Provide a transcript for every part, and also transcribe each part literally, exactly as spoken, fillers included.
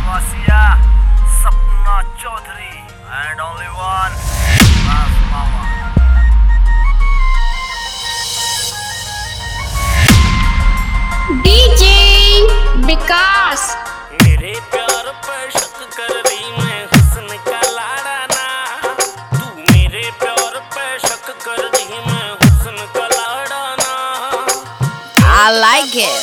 Asia, Sapna Chaudhary, and only one, Ras Mama. DJ Vikas. मेरे प्यार पे शक कर रही मैं हुस्न का लाड़ा ना, तू मेरे प्यार पे शक कर रही मैं हुस्न का लाड़ा ना। I like it.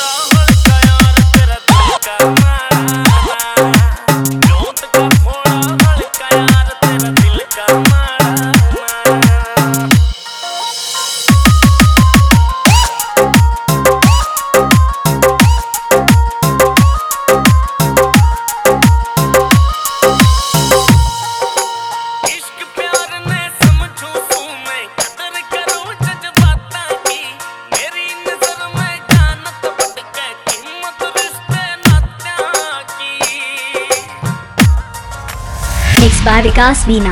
Mixed by Vikas Veena.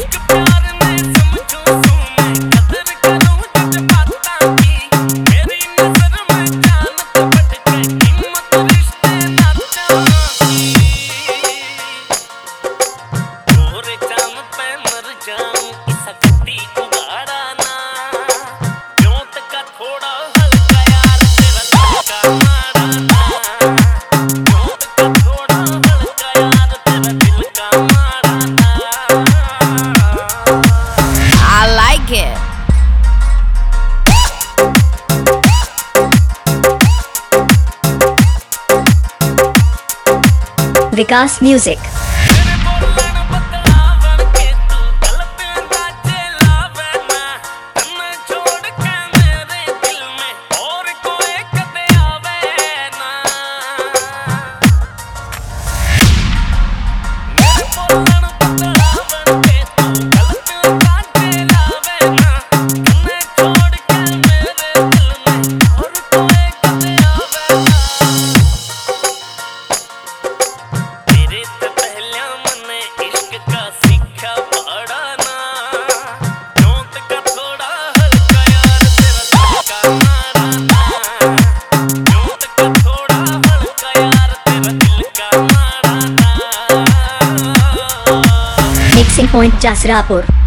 I like it. Vikas Music. Mixing Point Jasrapur.